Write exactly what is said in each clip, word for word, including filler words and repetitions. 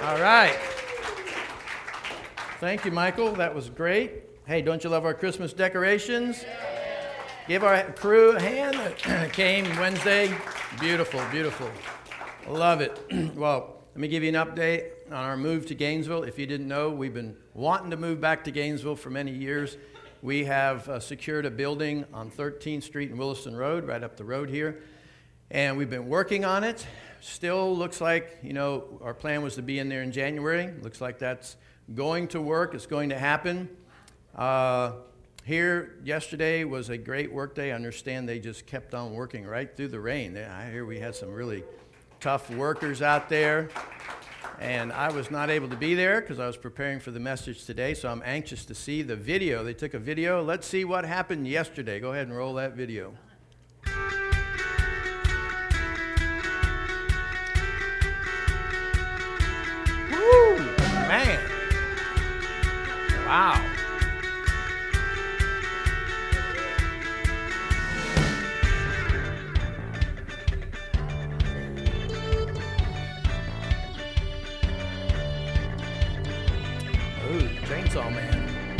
All right. Thank you, Michael. That was great. Hey, don't you love our Christmas decorations? Give our crew a hand that came Wednesday. Beautiful, beautiful. Love it. Well, let me give you an update on our move to Gainesville. If you didn't know, we've been wanting to move back to Gainesville for many years. We have uh, secured a building on thirteenth Street and Williston Road, right up the road here. And we've been working on it. Still looks like, you know, our plan was to be in there in January. Looks like that's going to work. It's going to happen. Uh, here yesterday was a great work day. I understand they just kept on working right through the rain. I hear we had some really tough workers out there. And I was not able to be there because I was preparing for the message today, so I'm anxious to see the video. They took a video. Let's see what happened yesterday. Go ahead and roll that video. Woo! Man! Wow! Chainsaw Man.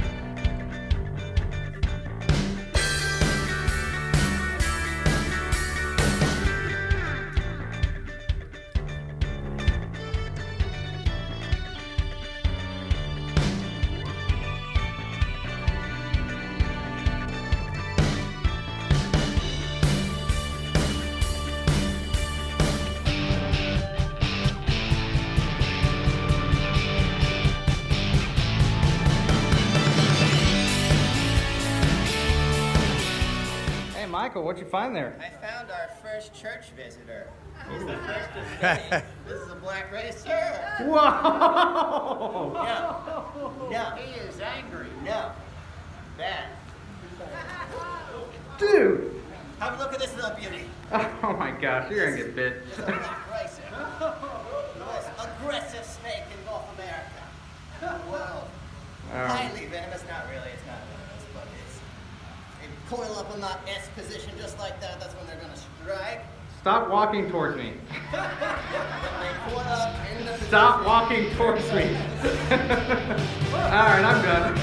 Michael, what'd you find there? I found our first church visitor. He's the first of many. This is a black racer. Whoa! No. No. He is angry. No. Bad. Dude! Have a look at this little beauty. Oh my gosh, you're gonna get bit. This is a black racer. The most aggressive snake in North America. In the world. Um, Highly venomous. Not really. It's not venomous, but it's. They coil up in that S position just like that. That's when they're going to strike. Stop walking towards me. They coil up in the Stop position. walking towards me. Alright, I'm done.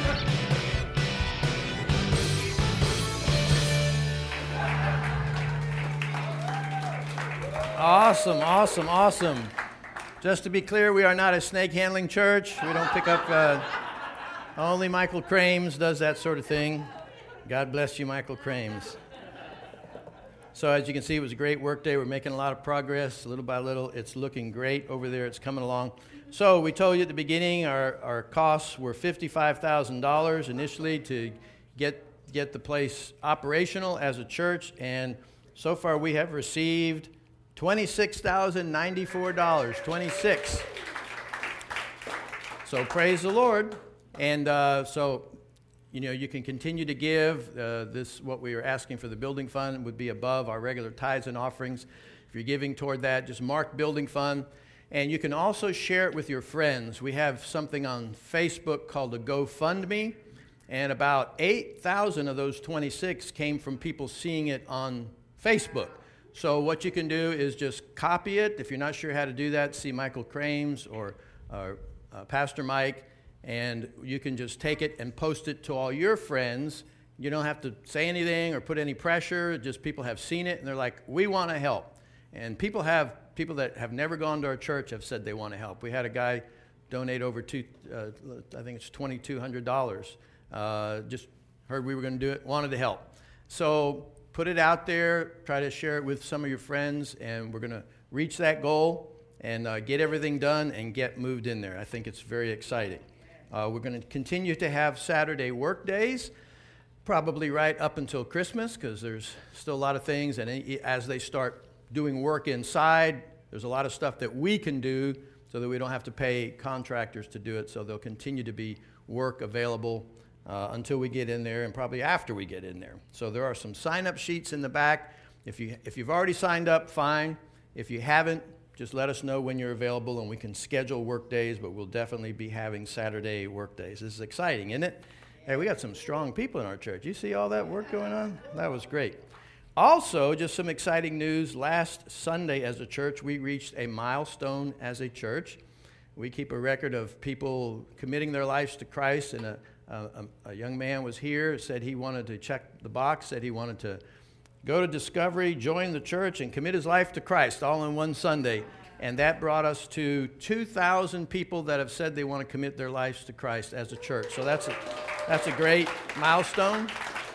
Awesome, awesome, awesome. Just to be clear, we are not a snake handling church. We don't pick up, uh, only Michael Crames does that sort of thing. God bless you, Michael Crames. So as you can see, it was a great work day. We're making a lot of progress, little by little. It's looking great over there. It's coming along. So we told you at the beginning our, our costs were fifty-five thousand dollars initially to get get the place operational as a church. And so far we have received twenty-six thousand ninety-four dollars. twenty-six. So praise the Lord. And uh, so... You know, you can continue to give. Uh, this, what we are asking for the building fund would be above our regular tithes and offerings. If you're giving toward that, just mark building fund. And you can also share it with your friends. We have something on Facebook called a GoFundMe. And about eight thousand of those twenty-six came from people seeing it on Facebook. So what you can do is just copy it. If you're not sure how to do that, see Michael Crames or uh, uh, Pastor Mike. And you can just take it and post it to all your friends. You don't have to say anything or put any pressure. Just people have seen it, and they're like, we want to help. And people have people that have never gone to our church have said they want to help. We had a guy donate over two, uh, I think it's twenty-two hundred dollars. Uh, just heard we were going to do it, wanted to help. So put it out there. Try to share it with some of your friends, and we're going to reach that goal and uh, get everything done and get moved in there. I think it's very exciting. Uh, we're going to continue to have Saturday work days, probably right up until Christmas, because there's still a lot of things. And as they start doing work inside, there's a lot of stuff that we can do so that we don't have to pay contractors to do it. So there'll continue to be work available uh, until we get in there and probably after we get in there. So there are some sign-up sheets in the back. If you, if you've already signed up, fine. If you haven't, just let us know when you're available, and we can schedule work days, but we'll definitely be having Saturday work days. This is exciting, isn't it? Hey, we got some strong people in our church. You see all that work going on? That was great. Also, just some exciting news. Last Sunday as a church, we reached a milestone as a church. We keep a record of people committing their lives to Christ, and a, a, a young man was here, said he wanted to check the box, said he wanted to go to Discovery, join the church, and commit his life to Christ all in one Sunday. And that brought us to two thousand people that have said they want to commit their lives to Christ as a church. So that's a, that's a great milestone.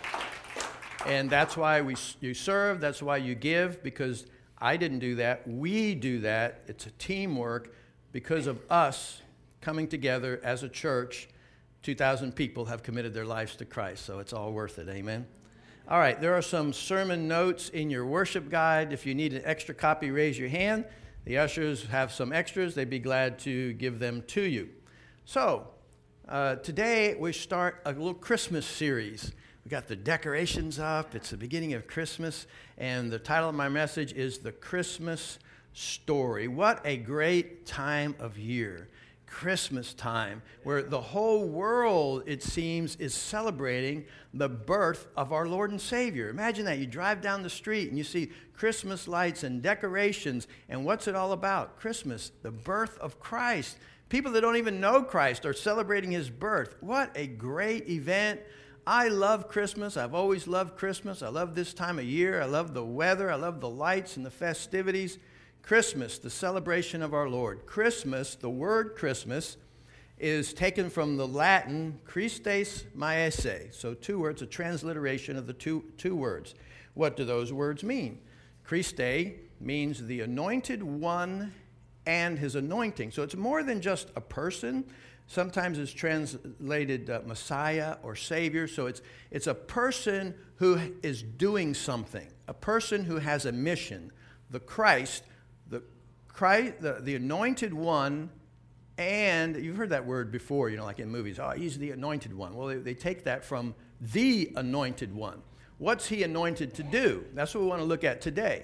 And that's why we you serve, that's why you give, because I didn't do that. We do that. It's a teamwork. Because of us coming together as a church, two thousand people have committed their lives to Christ. So it's all worth it. Amen. All right, there are some sermon notes in your worship guide. If you need an extra copy, raise your hand. The ushers have some extras. They'd be glad to give them to you. So, uh, today we start a little Christmas series. We got the decorations up. It's the beginning of Christmas. And the title of my message is The Christmas Story. What a great time of year. Christmas time, where the whole world, it seems, is celebrating the birth of our Lord and Savior. Imagine that. You drive down the street and you see Christmas lights and decorations, and what's it all about? Christmas, the birth of Christ. People that don't even know Christ are celebrating his birth. What a great event. I love Christmas. I've always loved Christmas. I love this time of year. I love the weather. I love the lights and the festivities. Christmas, the celebration of our Lord. Christmas, the word Christmas, is taken from the Latin Christes Maese. So two words, a transliteration of the two, two words. What do those words mean? Christe means the anointed one and his anointing. So it's more than just a person. Sometimes it's translated uh, Messiah or Savior. So it's, it's a person who is doing something, a person who has a mission. The Christ, the Christ, the, the anointed one, and you've heard that word before, you know, like in movies. Oh, he's the anointed one. Well, they, they take that from the anointed one. What's he anointed to do? That's what we want to look at today.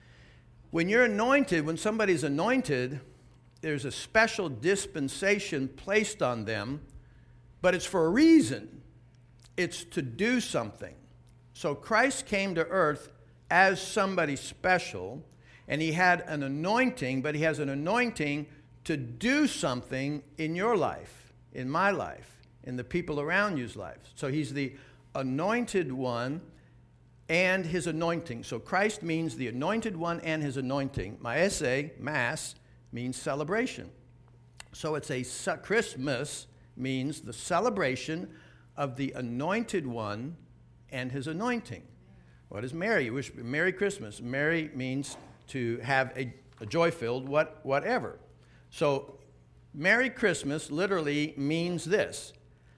When you're anointed, when somebody's anointed, there's a special dispensation placed on them, but it's for a reason. It's to do something. So Christ came to earth as somebody special, and he had an anointing, but he has an anointing to do something in your life, in my life, in the people around you's lives. So he's the anointed one and his anointing. So Christ means the anointed one and his anointing. Maese, mass, means celebration. So it's a Christmas means the celebration of the anointed one and his anointing. What is Merry? You wish Merry Christmas. Merry means to have a, a joy-filled what, whatever. So Merry Christmas literally means this.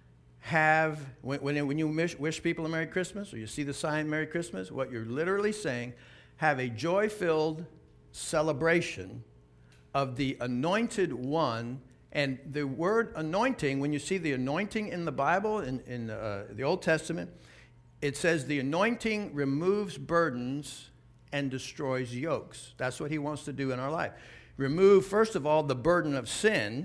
Have, when, when, when you wish, wish people a Merry Christmas, or you see the sign Merry Christmas, what you're literally saying, have a joy-filled celebration of the anointed one. And the word anointing, when you see the anointing in the Bible, in, in uh, the Old Testament, it says the anointing removes burdens and destroys yokes. That's what he wants to do in our life. Remove, first of all, the burden of sin,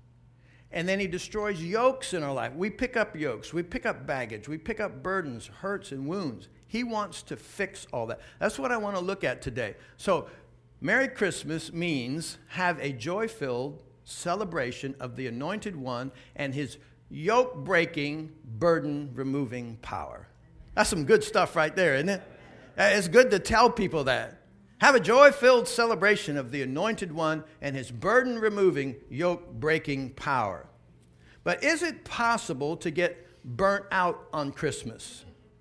and then he destroys yokes in our life. We pick up yokes. We pick up baggage. We pick up burdens, hurts, and wounds. He wants to fix all that. That's what I want to look at today. So, Merry Christmas means have a joy-filled celebration of the anointed one and his yoke-breaking, burden-removing power. That's some good stuff right there, isn't it? It's good to tell people that. Have a joy-filled celebration of the anointed one and his burden-removing, yoke-breaking power. But is it possible to get burnt out on Christmas?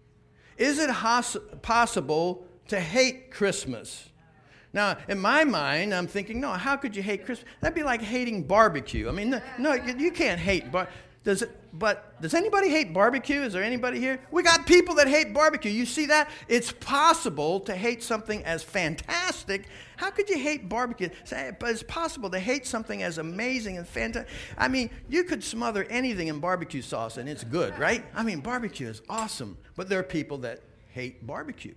Is it hos- possible to hate Christmas? Now, in my mind, I'm thinking, no, how could you hate Christmas? That'd be like hating barbecue. I mean, no, you can't hate barbecue. Does it, but does anybody hate barbecue? Is there anybody here? We got people that hate barbecue. You see that? It's possible to hate something as fantastic. How could you hate barbecue? But it's possible to hate something as amazing and fantastic. I mean, you could smother anything in barbecue sauce and it's good, right? I mean, barbecue is awesome. But there are people that hate barbecue.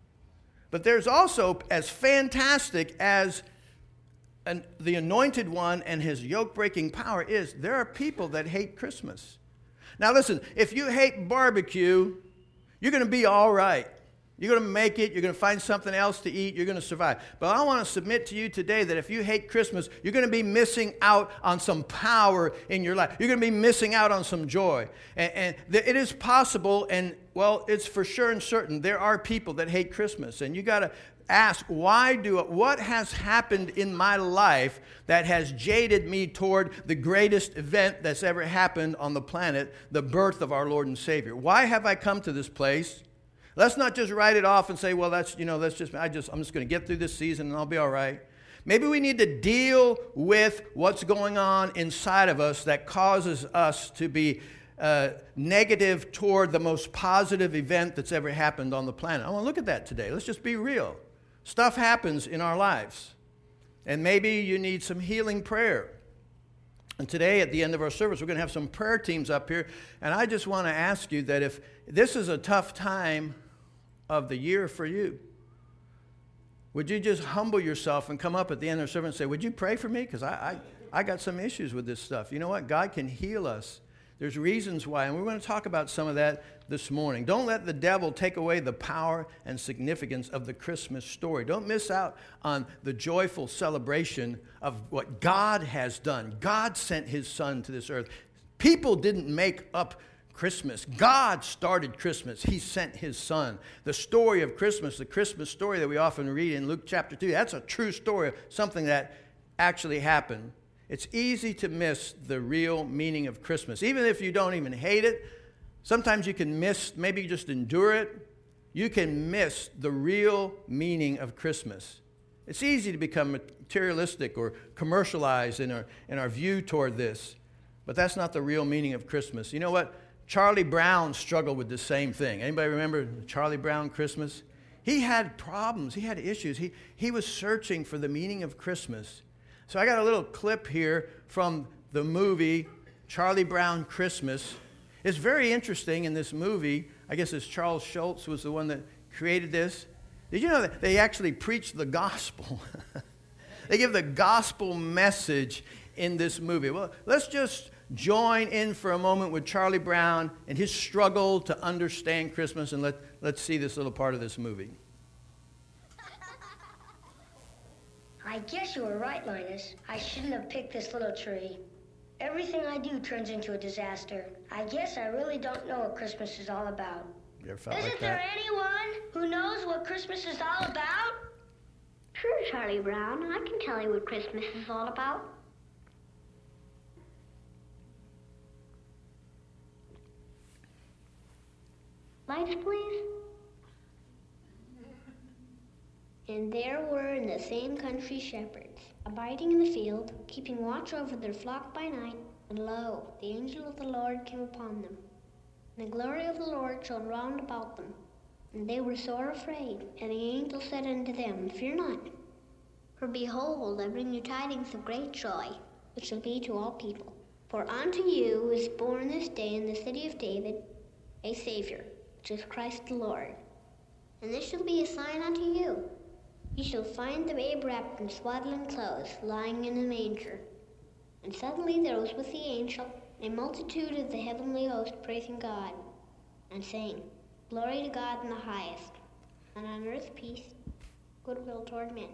But there's also as fantastic as And the anointed one and his yoke-breaking power is, there are people that hate Christmas. Now listen, if you hate barbecue, you're going to be all right. You're going to make it. You're going to find something else to eat. You're going to survive. But I want to submit to you today that if you hate Christmas, you're going to be missing out on some power in your life. You're going to be missing out on some joy. And, and th- it is possible, and, well, it's for sure and certain, there are people that hate Christmas. And you got to ask, why do it? What has happened in my life that has jaded me toward the greatest event that's ever happened on the planet, the birth of our Lord and Savior? Why have I come to this place? Let's not just write it off and say, well, that's, you know, that's just, I just, I'm just going to get through this season and I'll be all right. Maybe we need to deal with what's going on inside of us that causes us to be uh, negative toward the most positive event that's ever happened on the planet. I want to look at that today. Let's just be real. Stuff happens in our lives. And maybe you need some healing prayer. And today, at the end of our service, we're going to have some prayer teams up here. And I just want to ask you that if this is a tough time of the year for you, would you just humble yourself and come up at the end of the service and say, would you pray for me? Because I, I, I got some issues with this stuff. You know what? God can heal us. There's reasons why, and we're going to talk about some of that this morning. Don't let the devil take away the power and significance of the Christmas story. Don't miss out on the joyful celebration of what God has done. God sent his son to this earth. People didn't make up Christmas. God started Christmas. He sent his son. The story of Christmas, the Christmas story that we often read in Luke chapter two, that's a true story of something that actually happened. It's easy to miss the real meaning of Christmas. Even if you don't even hate it, sometimes you can miss, maybe you just endure it, you can miss the real meaning of Christmas. It's easy to become materialistic or commercialized in our, in our view toward this, but that's not the real meaning of Christmas. You know what? Charlie Brown struggled with the same thing. Anybody remember Charlie Brown Christmas? He had problems. He had issues. He, he was searching for the meaning of Christmas. So I got a little clip here from the movie Charlie Brown Christmas. It's very interesting in this movie. I guess it's Charles Schultz was the one that created this. Did you know that they actually preach the gospel? They give the gospel message in this movie. Well, let's just join in for a moment with Charlie Brown and his struggle to understand Christmas, and let, let's see this little part of this movie. I guess you were right, Linus. I shouldn't have picked this little tree. Everything I do turns into a disaster. I guess I really don't know what Christmas is all about. You ever felt Isn't like there that? anyone who knows what Christmas is all about? Sure, Charlie Brown. I can tell you what Christmas is all about. Lights, please. And there were in the same country shepherds, abiding in the field, keeping watch over their flock by night. And lo, the angel of the Lord came upon them. And the glory of the Lord shone round about them. And they were sore afraid. And the angel said unto them, Fear not. For behold, I bring you tidings of great joy, which shall be to all people. For unto you is born this day in the city of David a Savior, which is Christ the Lord. And this shall be a sign unto you. Ye shall find the babe wrapped in swaddling clothes, lying in a manger. And suddenly there was with the angel a multitude of the heavenly host praising God, and saying, Glory to God in the highest, and on earth peace, goodwill toward men.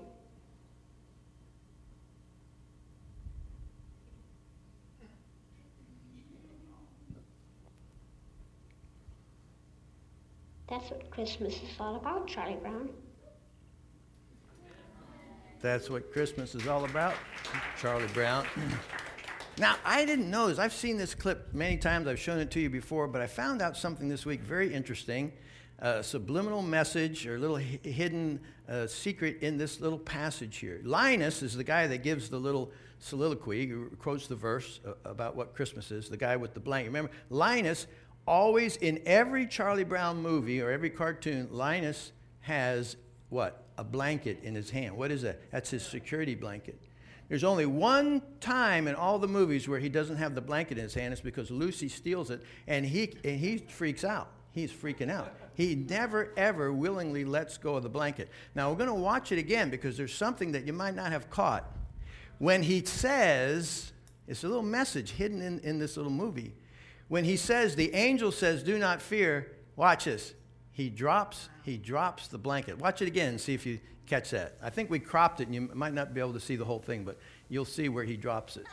That's what Christmas is all about, Charlie Brown. That's what Christmas is all about, Charlie Brown. Now, I didn't know this. I've seen this clip many times. I've shown it to you before, but I found out something this week very interesting. A subliminal message or a little h- hidden uh, secret in this little passage here. Linus is the guy that gives the little soliloquy, who quotes the verse uh, about what Christmas is, the guy with the blanket. Remember, Linus always, in every Charlie Brown movie or every cartoon, Linus has what? A blanket in his hand. What is that? That's his security blanket. There's only one time in all the movies where he doesn't have the blanket in his hand. It's because Lucy steals it, and he and he freaks out. He's freaking out. He never, ever willingly lets go of the blanket. Now, we're going to watch it again because there's something that you might not have caught. When he says, it's a little message hidden in, in this little movie. When he says, the angel says, do not fear, watch this. he drops, he drops the blanket. Watch it again and see if you catch that. I think we cropped it, and you might not be able to see the whole thing, but you'll see where he drops it.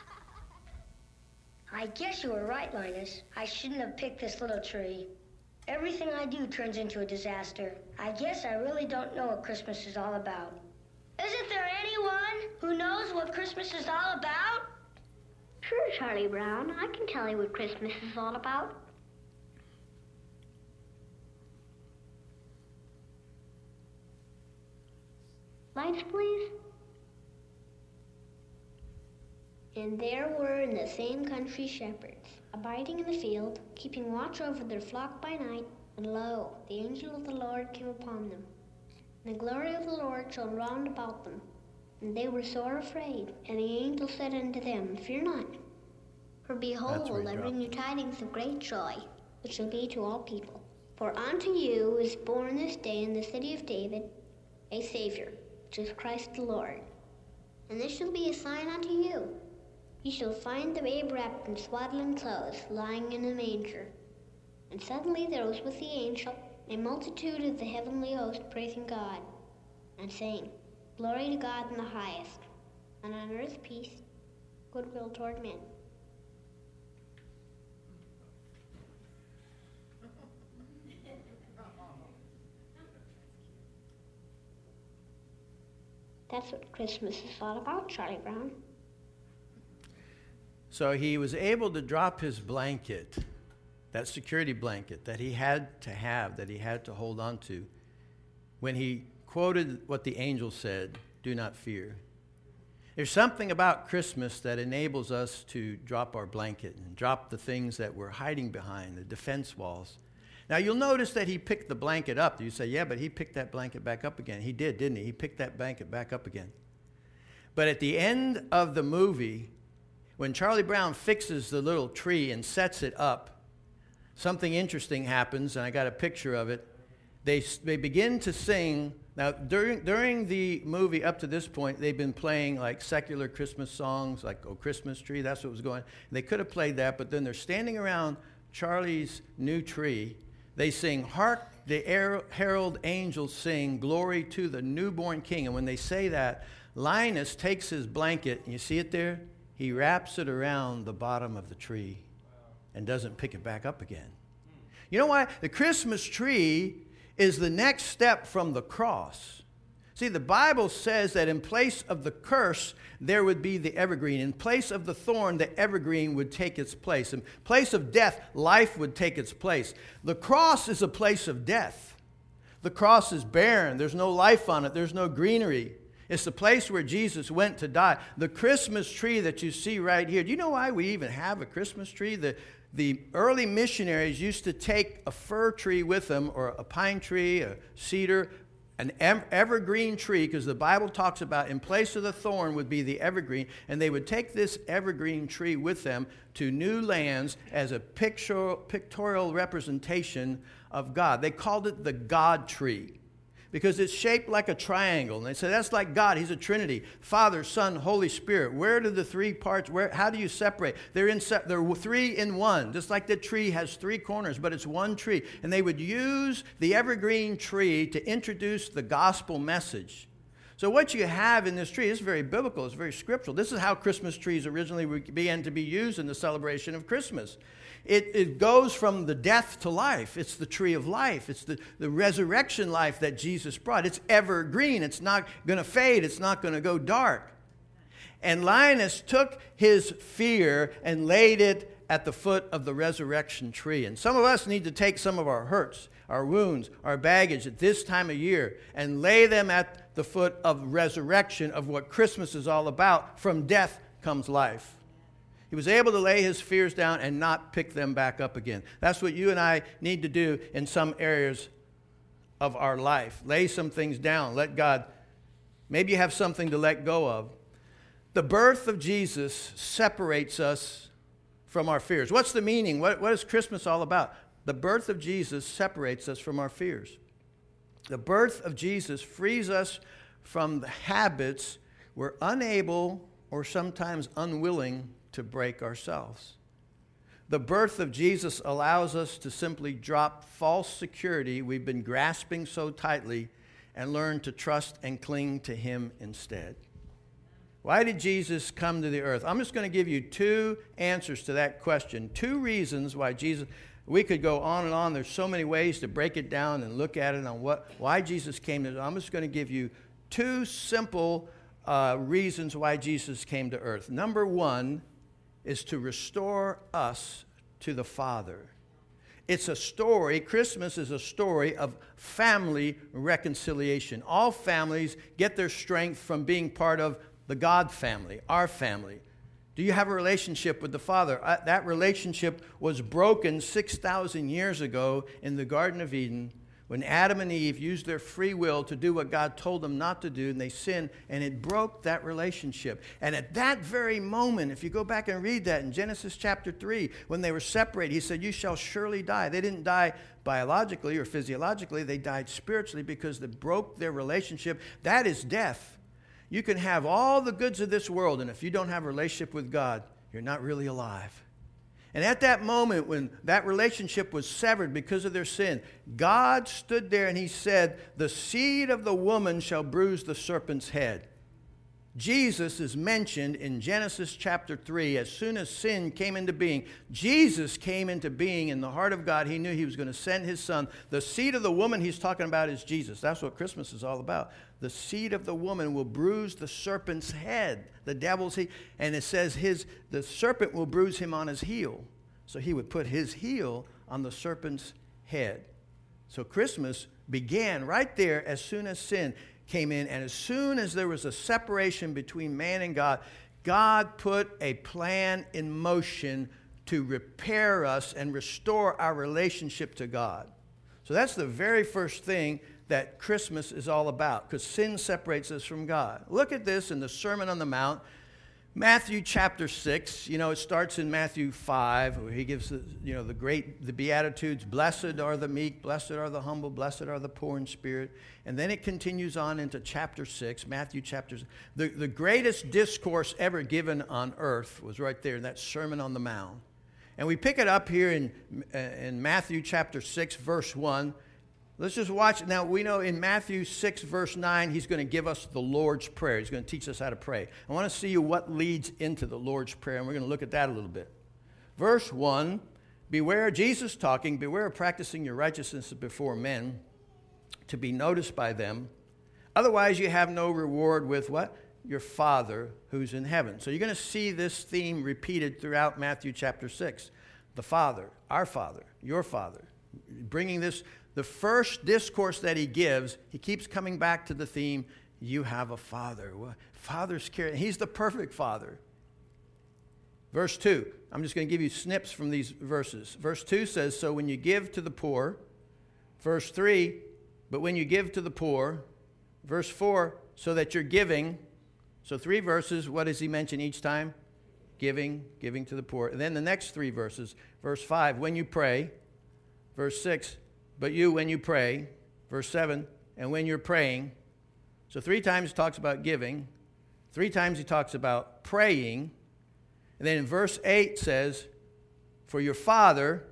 I guess you were right, Linus. I shouldn't have picked this little tree. Everything I do turns into a disaster. I guess I really don't know what Christmas is all about. Isn't there anyone who knows what Christmas is all about? Sure, Charlie Brown. I can tell you what Christmas is all about. Lights, please. And there were in the same country shepherds, abiding in the field, keeping watch over their flock by night. And lo, the angel of the Lord came upon them. And the glory of the Lord shone round about them. And they were sore afraid. And the angel said unto them, Fear not. For behold, I bring you tidings of great joy, which shall be to all people. For unto you is born this day in the city of David a Savior, which is Christ the Lord. And this shall be a sign unto you. Ye shall find the babe wrapped in swaddling clothes, lying in a manger. And suddenly there was with the angel a multitude of the heavenly host praising God, and saying, Glory to God in the highest, and on earth peace, goodwill toward men. That's what Christmas is all about, Charlie Brown. So he was able to drop his blanket, that security blanket that he had to have, that he had to hold on to, when he quoted what the angel said, do not fear. There's something about Christmas that enables us to drop our blanket and drop the things that we're hiding behind, the defense walls. Now, you'll notice that he picked the blanket up. You say, yeah, but he picked that blanket back up again. He did, didn't he? He picked that blanket back up again. But at the end of the movie, when Charlie Brown fixes the little tree and sets it up, something interesting happens, and I got a picture of it. They, they begin to sing. Now, during, during the movie up to this point, they've been playing like secular Christmas songs, like Oh Christmas Tree, that's what was going on. They could have played that, but then they're standing around Charlie's new tree. They sing, Hark the herald angels sing, Glory to the newborn King. And when they say that, Linus takes his blanket, and you see it there? He wraps it around the bottom of the tree and doesn't pick it back up again. You know why? The Christmas tree is the next step from the cross. See, the Bible says that in place of the curse, there would be the evergreen. In place of the thorn, the evergreen would take its place. In place of death, life would take its place. The cross is a place of death. The cross is barren. There's no life on it. There's no greenery. It's the place where Jesus went to die. The Christmas tree that you see right here. Do you know why we even have a Christmas tree? The, the early missionaries used to take a fir tree with them, or a pine tree, a cedar, an evergreen tree, because the Bible talks about in place of the thorn would be the evergreen, and they would take this evergreen tree with them to new lands as a pictorial, pictorial representation of God. They called it the God tree, because it's shaped like a triangle. And they say, that's like God. He's a Trinity. Father, Son, Holy Spirit. Where do the three parts, where? How do you separate? They're, in, they're three in one, just like the tree has three corners, but it's one tree. And they would use the evergreen tree to introduce the gospel message. So what you have in this tree is very biblical. It's very scriptural. This is how Christmas trees originally began to be used in the celebration of Christmas. It, it goes from the death to life. It's the tree of life. It's the, the resurrection life that Jesus brought. It's evergreen. It's not going to fade. It's not going to go dark. And Linus took his fear and laid it at the foot of the resurrection tree. And some of us need to take some of our hurts, our wounds, our baggage at this time of year and lay them at the foot of resurrection, of what Christmas is all about. From death comes life. He was able to lay his fears down and not pick them back up again. That's what you and I need to do in some areas of our life. Lay some things down. Let God, maybe you have something to let go of. The birth of Jesus separates us from our fears. What's the meaning? What, what is Christmas all about? The birth of Jesus separates us from our fears. The birth of Jesus frees us from the habits we're unable or sometimes unwilling to break ourselves. The birth of Jesus allows us to simply drop false security we've been grasping so tightly and learn to trust and cling to him instead. Why did Jesus come to the earth? I'm just going to give you two answers to that question. Two reasons why Jesus, we could go on and on. There's so many ways to break it down and look at it on what, why Jesus came to the earth. I'm just going to give you two simple uh, reasons why Jesus came to earth. Number one is to restore us to the Father. It's a story, Christmas is a story of family reconciliation. All families get their strength from being part of the God family, our family. Do you have a relationship with the Father? Uh, that relationship was broken six thousand years ago in the Garden of Eden when Adam and Eve used their free will to do what God told them not to do, and they sinned, and it broke that relationship. And at that very moment, if you go back and read that in Genesis chapter three, when they were separated, he said, you shall surely die. They didn't die biologically or physiologically. They died spiritually because they broke their relationship. That is death. You can have all the goods of this world, and if you don't have a relationship with God, you're not really alive. And at that moment when that relationship was severed because of their sin, God stood there and he said, the seed of the woman shall bruise the serpent's head. Jesus is mentioned in Genesis chapter three. As soon as sin came into being, Jesus came into being in the heart of God. He knew he was going to send his son. The seed of the woman he's talking about is Jesus. That's what Christmas is all about. The seed of the woman will bruise the serpent's head, the devil's head. And it says his the serpent will bruise him on his heel. So he would put his heel on the serpent's head. So Christmas began right there as soon as sin came in, and as soon as there was a separation between man and God, God put a plan in motion to repair us and restore our relationship to God. So that's the very first thing that Christmas is all about, because sin separates us from God. Look at this in the Sermon on the Mount, Matthew chapter six. You know, it starts in Matthew five, where he gives the, you know, the great, the Beatitudes. Blessed are the meek, blessed are the humble, blessed are the poor in spirit. And then it continues on into chapter six, Matthew chapter six. The, the greatest discourse ever given on earth was right there in that Sermon on the Mount. And we pick it up here in, in Matthew chapter six, verse one. Let's just watch it. Now, we know in Matthew six, verse nine, he's going to give us the Lord's Prayer. He's going to teach us how to pray. I want to see you what leads into the Lord's Prayer, and we're going to look at that a little bit. Verse one, beware, Jesus talking, beware of practicing your righteousness before men to be noticed by them. Otherwise, you have no reward with what? Your Father who's in heaven. So you're going to see this theme repeated throughout Matthew chapter six. The Father, our Father, your Father. Bringing this, the first discourse that he gives, he keeps coming back to the theme, you have a Father. Well, Father's care. He's the perfect Father. Verse two, I'm just going to give you snips from these verses. Verse two says, so when you give to the poor. Verse three, but when you give to the poor. Verse four, so that you're giving. So three verses, what does he mention each time? Giving, giving to the poor. And then the next three verses, verse five, when you pray. Verse six, but you when you pray. Verse seven, and when you're praying. So three times he talks about giving. Three times he talks about praying. And then in verse eight says, for your Father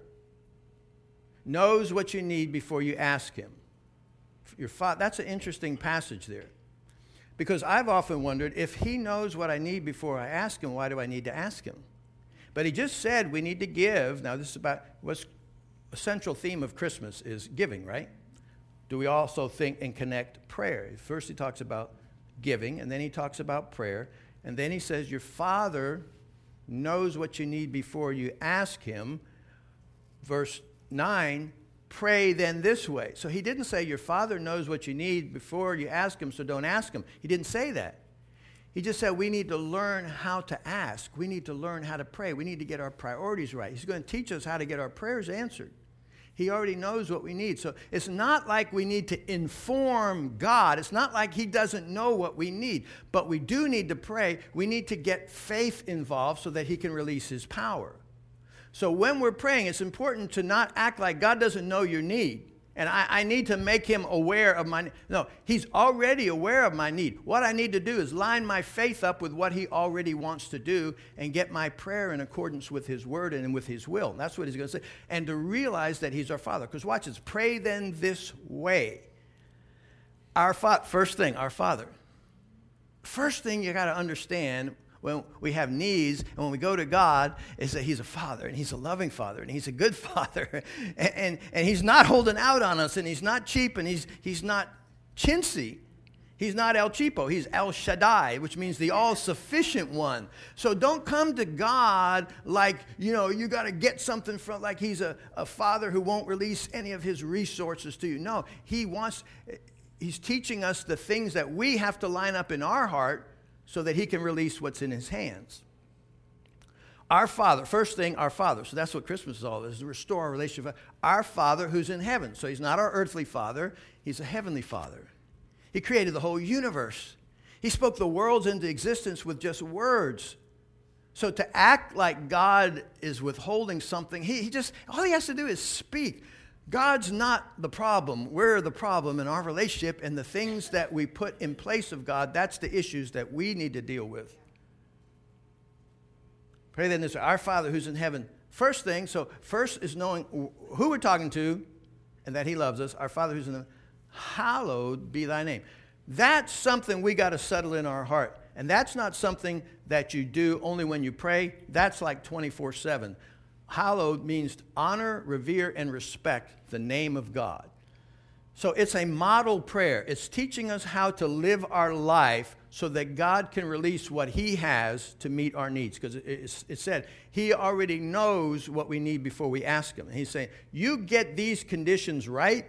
knows what you need before you ask him. Your Father, that's an interesting passage there. Because I've often wondered, if he knows what I need before I ask him, why do I need to ask him? But he just said we need to give. Now this is about what's a central theme of Christmas is giving, right? Do we also think and connect prayer? First he talks about giving, and then he talks about prayer. And then he says your Father knows what you need before you ask him. Verse nine, pray then this way. So he didn't say your Father knows what you need before you ask him, so don't ask him. He didn't say that. He just said we need to learn how to ask. We need to learn how to pray. We need to get our priorities right. He's going to teach us how to get our prayers answered. He already knows what we need. So it's not like we need to inform God. It's not like he doesn't know what we need. But we do need to pray. We need to get faith involved so that he can release his power. So when we're praying, it's important to not act like God doesn't know your need And I, I need to make him aware of my need. No, he's already aware of my need. What I need to do is line my faith up with what he already wants to do and get my prayer in accordance with his word and with his will. And that's what he's going to say. And to realize that he's our Father. Because watch this. Pray then this way. Our Father. First thing, our Father. First thing you got to understand when we have needs and when we go to God is that he's a father, and he's a loving father, and he's a good father, and, and, and he's not holding out on us, and he's not cheap, and he's, he's not chintzy. He's not El Cheapo. He's El Shaddai, which means the all-sufficient one. So don't come to God like, you know, you got to get something from, like he's a, a father who won't release any of his resources to you. No, he wants, he's teaching us the things that we have to line up in our heart so that he can release what's in his hands. Our Father, first thing, our Father. So that's what Christmas is all about, is to restore our relationship. Our Father who's in heaven. So he's not our earthly Father, he's a heavenly Father. He created the whole universe. He spoke the worlds into existence with just words. So to act like God is withholding something, he, he just, all he has to do is speak. God's not the problem. We're the problem in our relationship, and the things that we put in place of God, that's the issues that we need to deal with. Pray then this, our Father who's in heaven. First thing, so first is knowing who we're talking to and that he loves us. Our Father who's in heaven, hallowed be thy name. That's something we got to settle in our heart. And that's not something that you do only when you pray. That's like twenty-four seven. Hallowed means honor, revere, and respect the name of God. So it's a model prayer. It's teaching us how to live our life so that God can release what he has to meet our needs. Because it, it said he already knows what we need before we ask him. And he's saying, you get these conditions right,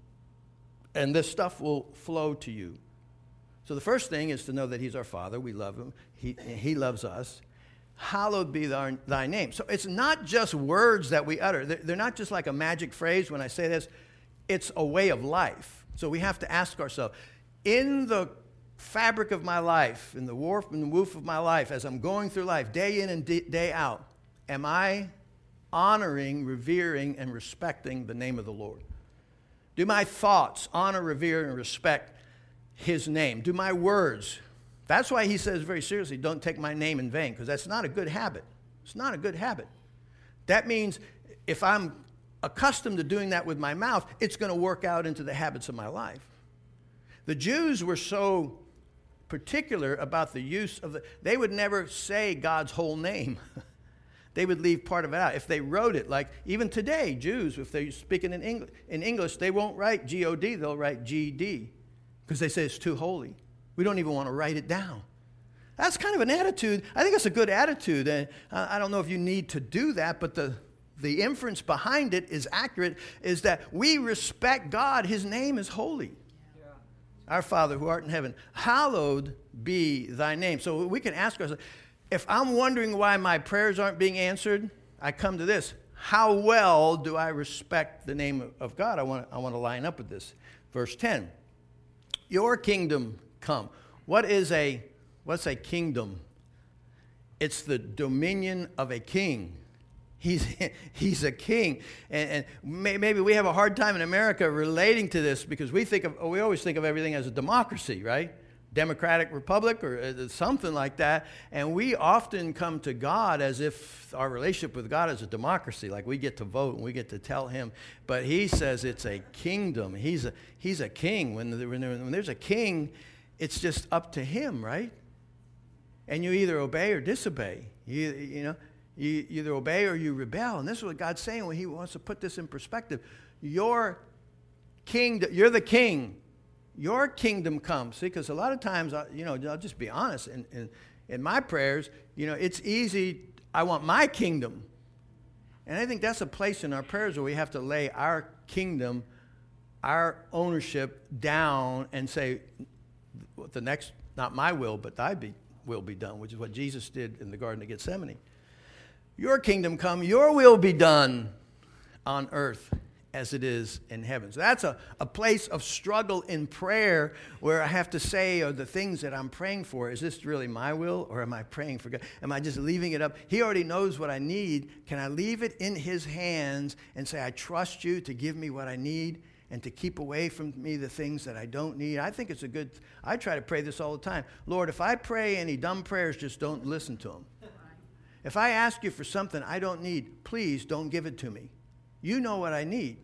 and this stuff will flow to you. So the first thing is to know that he's our Father. We love him. He, he loves us. Hallowed be thy, thy name. So it's not just words that we utter. They're, they're not just like a magic phrase when I say this. It's a way of life. So we have to ask ourselves, in the fabric of my life, in the warp and the woof of my life, as I'm going through life, day in and day out, am I honoring, revering, and respecting the name of the Lord? Do my thoughts honor, revere, and respect his name? Do my words? That's why he says very seriously, don't take my name in vain, because that's not a good habit. It's not a good habit. That means if I'm accustomed to doing that with my mouth, it's going to work out into the habits of my life. The Jews were so particular about the use of the, they would never say God's whole name. They would leave part of it out. If they wrote it, like even today, Jews, if they're speaking in English, in English, they won't write G O D, they'll write G D, because they say it's too holy. We don't even want to write it down. That's kind of an attitude. I think it's a good attitude. And I don't know if you need to do that, but the, the inference behind it is accurate, is that we respect God. His name is holy. Yeah. Our Father who art in heaven, hallowed be thy name. So we can ask ourselves, if I'm wondering why my prayers aren't being answered, I come to this. How well do I respect the name of God? I want, I want to line up with this. Verse ten, your kingdom come. What is a, what's a kingdom? It's the dominion of a king. He's, he's a king. And, and may, maybe we have a hard time in America relating to this because we think of, we always think of everything as a democracy, right? Democratic Republic or something like that. And we often come to God as if our relationship with God is a democracy, like we get to vote and we get to tell him. But he says it's a kingdom. He's a, he's a king. When, when, when there's a king, it's just up to him, right? And you either obey or disobey. You, you know, you either obey or you rebel. And this is what God's saying when he wants to put this in perspective. Your kingdom, you're the king. Your kingdom comes. See, because a lot of times, you know, I'll just be honest. In, in, in my prayers, you know, it's easy. I want my kingdom. And I think that's a place in our prayers where we have to lay our kingdom, our ownership down and say, the next, not my will, but thy be, will be done, which is what Jesus did in the Garden of Gethsemane. Your kingdom come, your will be done on earth as it is in heaven. So that's a, a place of struggle in prayer where I have to say, are the things that I'm praying for, is this really my will or am I praying for God? Am I just leaving it up? He already knows what I need. Can I leave it in his hands and say, I trust you to give me what I need? and to keep away from me the things that I don't need. I think it's a good, I try to pray this all the time. Lord, if I pray any dumb prayers, just don't listen to them. If I ask you for something I don't need, please don't give it to me. You know what I need.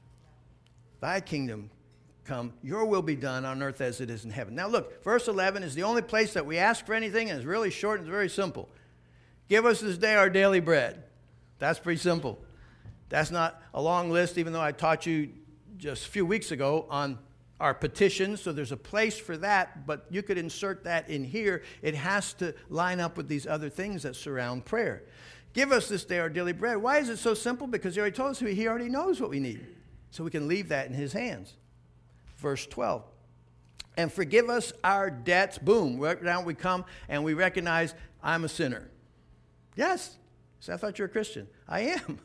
Thy kingdom come, your will be done on earth as it is in heaven. Now look, verse eleven is the only place that we ask for anything, and it's really short and it's very simple. Give us this day our daily bread. That's pretty simple. That's not a long list, even though I taught you just a few weeks ago on our petitions, so there's a place for that, but you could insert that in here. It has to line up with these other things that surround prayer. Give us this day our daily bread. Why is it so simple? Because he already told us he already knows what we need, so we can leave that in his hands. Verse twelve. And forgive us our debts. Boom. Right now we come and we recognize I'm a sinner. Yes. So I thought you were a Christian. I am.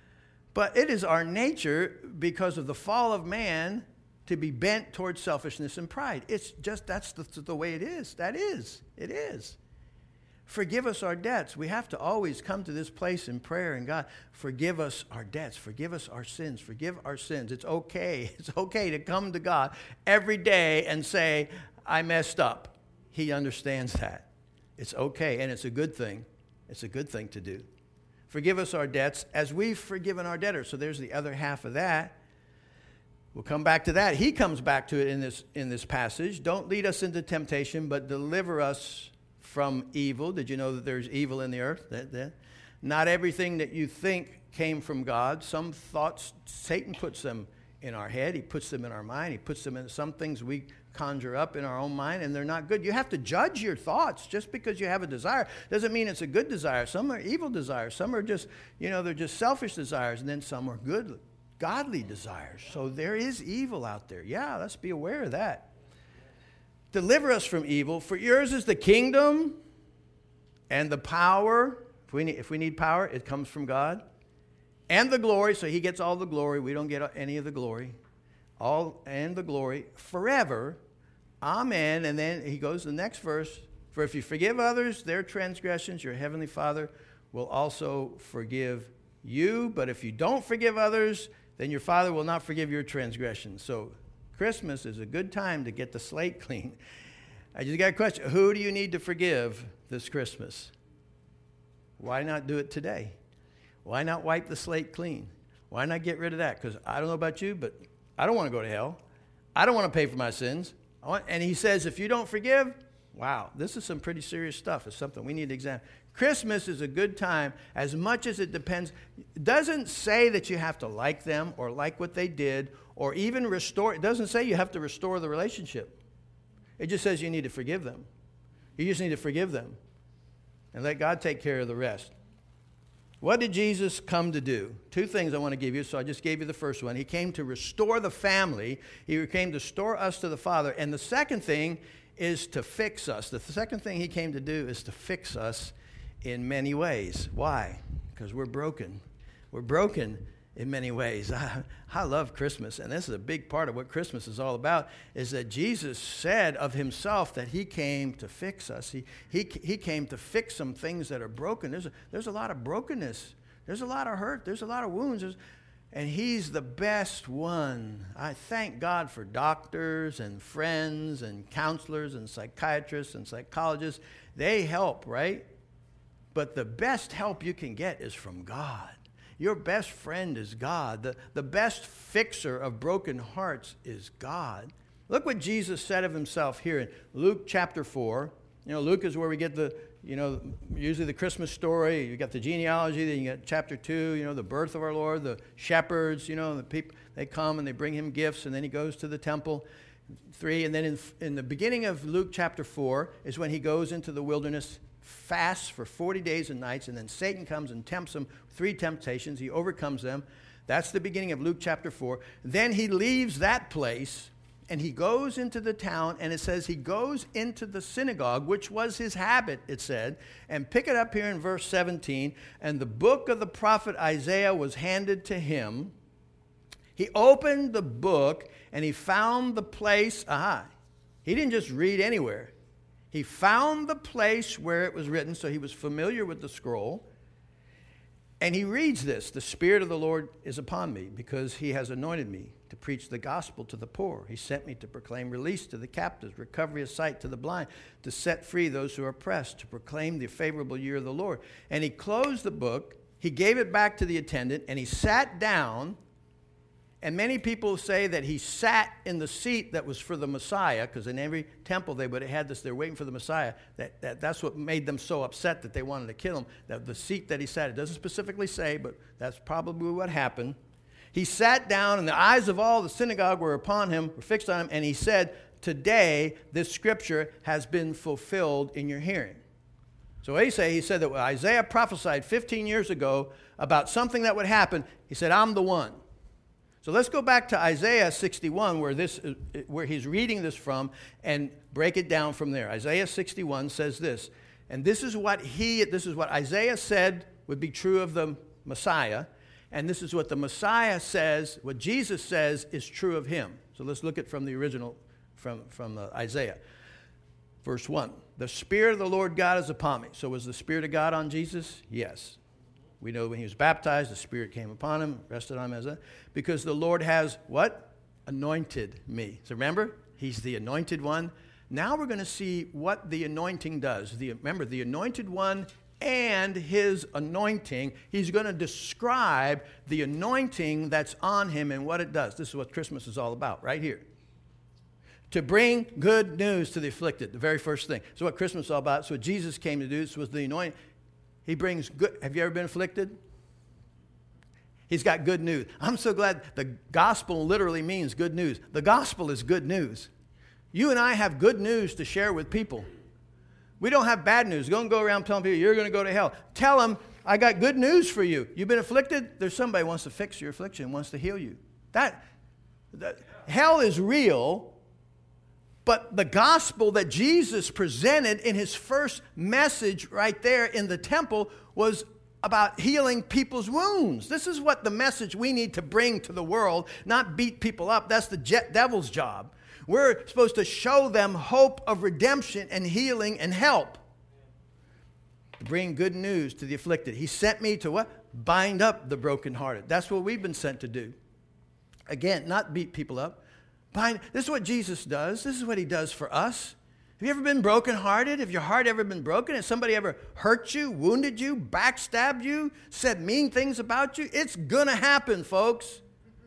But it is our nature, because of the fall of man, to be bent towards selfishness and pride. It's just, that's the, the way it is. That is. It is. Forgive us our debts. We have to always come to this place in prayer and God, forgive us our debts. Forgive us our sins. Forgive our sins. It's okay. It's okay to come to God every day and say, I messed up. He understands that. It's okay, and it's a good thing. It's a good thing to do. Forgive us our debts as we've forgiven our debtors. So there's the other half of that. We'll come back to that. He comes back to it in this in this passage. Don't lead us into temptation, but deliver us from evil. Did you know that there's evil in the earth? That, that. Not everything that you think came from God. Some thoughts, Satan puts them in our head. He puts them in our mind. He puts them in some things we conjure up in our own mind, and they're not good. You have to judge your thoughts. Just because you have a desire doesn't mean it's a good desire. Some are evil desires. Some are just, you know, they're just selfish desires, and then some are good, godly desires. So there is evil out there. Yeah, let's be aware of that. Deliver us from evil, for yours is the kingdom and the power. If we need, if we need power, it comes from God. And the glory, so he gets all the glory. We don't get any of the glory. All and the glory forever. Amen. And then he goes to the next verse. For if you forgive others their transgressions, your heavenly Father will also forgive you. But if you don't forgive others, then your Father will not forgive your transgressions. So Christmas is a good time to get the slate clean. I just got a question. Who do you need to forgive this Christmas? Why not do it today? Why not wipe the slate clean? Why not get rid of that? Because I don't know about you, but I don't want to go to hell. I don't want to pay for my sins. I want, and he says, if you don't forgive, wow, this is some pretty serious stuff. It's something we need to examine. Christmas is a good time, as much as it depends. It doesn't say that you have to like them or like what they did or even restore. It doesn't say you have to restore the relationship. It just says you need to forgive them. You just need to forgive them and let God take care of the rest. What did Jesus come to do? Two things I want to give you, so I just gave you the first one. He came to restore the family. He came to restore us to the Father. And the second thing is to fix us. The second thing he came to do is to fix us in many ways. Why? Because we're broken. We're broken in many ways. I, I love Christmas, and this is a big part of what Christmas is all about, is that Jesus said of himself that he came to fix us. He, he, he came to fix some things that are broken. There's a, there's a lot of brokenness. There's a lot of hurt. There's a lot of wounds. There's, and he's the best one. I thank God for doctors and friends and counselors and psychiatrists and psychologists. They help, right? But the best help you can get is from God. Your best friend is God. The, the best fixer of broken hearts is God. Look what Jesus said of himself here in Luke chapter four. You know, Luke is where we get the, you know, usually the Christmas story. You got the genealogy, then you got chapter two, you know, the birth of our Lord, the shepherds, you know, the people, they come and they bring him gifts, and then he goes to the temple. Three, and then in, in the beginning of Luke chapter four is when he goes into the wilderness, fasts for forty days and nights, and then Satan comes and tempts him. Three temptations. He overcomes them. That's the beginning of Luke chapter four. Then he leaves that place, and he goes into the town, and it says he goes into the synagogue, which was his habit, it said. And pick it up here in verse seventeen. And the book of the prophet Isaiah was handed to him. He opened the book, and he found the place. Aha. He didn't just read anywhere. He found the place where it was written, so he was familiar with the scroll. And he reads this, the Spirit of the Lord is upon me because he has anointed me to preach the gospel to the poor. He sent me to proclaim release to the captives, recovery of sight to the blind, to set free those who are oppressed, to proclaim the favorable year of the Lord. And he closed the book, he gave it back to the attendant, and he sat down. And many people say that he sat in the seat that was for the Messiah, because in every temple they would have had this, they're waiting for the Messiah. That, that, that's what made them so upset that they wanted to kill him. That the seat that he sat, it doesn't specifically say, but that's probably what happened. He sat down, and the eyes of all the synagogue were upon him, were fixed on him, and he said, today this scripture has been fulfilled in your hearing. So what did he say? He said that Isaiah prophesied fifteen years ago about something that would happen. He said, I'm the one. So let's go back to Isaiah sixty-one, where this, where he's reading this from, and break it down from there. Isaiah sixty-one says this, and this is what he, this is what Isaiah said would be true of the Messiah, and this is what the Messiah says, what Jesus says is true of him. So let's look at from the original, from from uh, Isaiah, verse one. The Spirit of the Lord God is upon me. So was the Spirit of God on Jesus? Yes. We know when he was baptized, the Spirit came upon him, rested on him as a, because the Lord has what? Anointed me. So remember, he's the anointed one. Now we're going to see what the anointing does. The, remember, the anointed one and his anointing, he's going to describe the anointing that's on him and what it does. This is what Christmas is all about, right here. To bring good news to the afflicted, the very first thing. So what Christmas is all about, so what Jesus came to do, this was the anointing. He brings good. Have you ever been afflicted? He's got good news. I'm so glad the gospel literally means good news. The gospel is good news. You and I have good news to share with people. We don't have bad news. Don't go around telling people you're going to go to hell. Tell them, I got good news for you. You've been afflicted? There's somebody who wants to fix your affliction, wants to heal you. That, that hell is real. But the gospel that Jesus presented in his first message right there in the temple was about healing people's wounds. This is what the message we need to bring to the world, not beat people up. That's the devil's job. We're supposed to show them hope of redemption and healing and help. To bring good news to the afflicted. He sent me to what? Bind up the brokenhearted. That's what we've been sent to do. Again, not beat people up. Bind, this is what Jesus does. This is what he does for us. Have you ever been brokenhearted? Have your heart ever been broken? Has somebody ever hurt you, wounded you, backstabbed you, said mean things about you? It's going to happen, folks.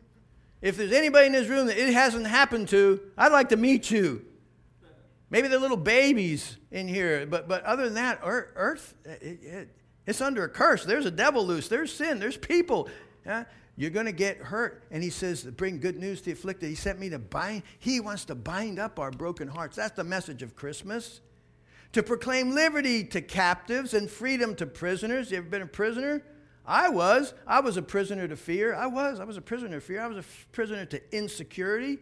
If there's anybody in this room that it hasn't happened to, I'd like to meet you. Maybe they're little babies in here. But, but other than that, earth, it, it, it's under a curse. There's a devil loose. There's sin. There's people. Yeah? You're going to get hurt. And he says, bring good news to the afflicted. He sent me to bind. He wants to bind up our broken hearts. That's the message of Christmas. To proclaim liberty to captives and freedom to prisoners. You ever been a prisoner? I was. I was a prisoner to fear. I was. I was a prisoner to fear. I was a f- prisoner to insecurity.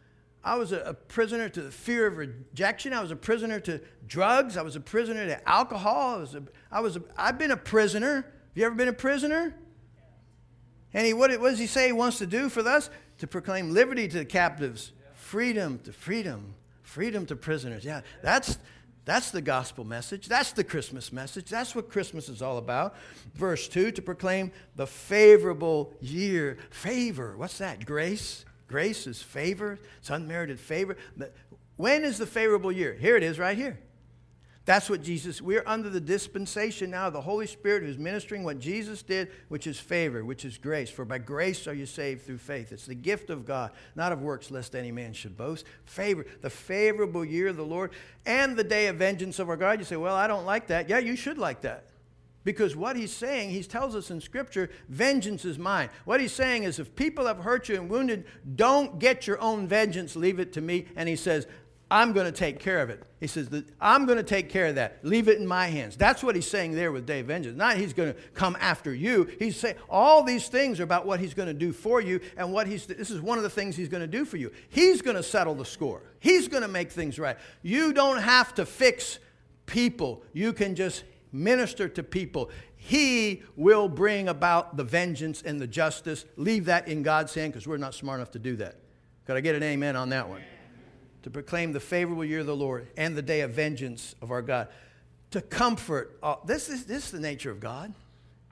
I was a, a prisoner to the fear of rejection. I was a prisoner to drugs. I was a prisoner to alcohol. I was a, I was a, I've been a prisoner. Have you ever been a prisoner? And he, what, what does he say he wants to do for us? To proclaim liberty to the captives, freedom to freedom, freedom to prisoners. Yeah, that's that's the gospel message. That's the Christmas message. That's what Christmas is all about. Verse two, to proclaim the favorable year. Favor, what's that? Grace. Grace is favor. It's unmerited favor. When is the favorable year? Here it is right here. That's what Jesus, we're under the dispensation now of the Holy Spirit who's ministering what Jesus did, which is favor, which is grace. For by grace are you saved through faith. It's the gift of God, not of works, lest any man should boast. Favor, the favorable year of the Lord, and the day of vengeance of our God. You say, well, I don't like that. Yeah, you should like that. Because what he's saying, he tells us in Scripture, vengeance is mine. What he's saying is if people have hurt you and wounded, don't get your own vengeance, leave it to me. And he says, I'm going to take care of it. He says, I'm going to take care of that. Leave it in my hands. That's what he's saying there with day of vengeance. Not he's going to come after you. He's saying all these things are about what he's going to do for you, and what he's, this is one of the things he's going to do for you. He's going to settle the score. He's going to make things right. You don't have to fix people. You can just minister to people. He will bring about the vengeance and the justice. Leave that in God's hand, because we're not smart enough to do that. Could I get an amen on that one? To proclaim the favorable year of the Lord and the day of vengeance of our God. To comfort. All, this is this is the nature of God.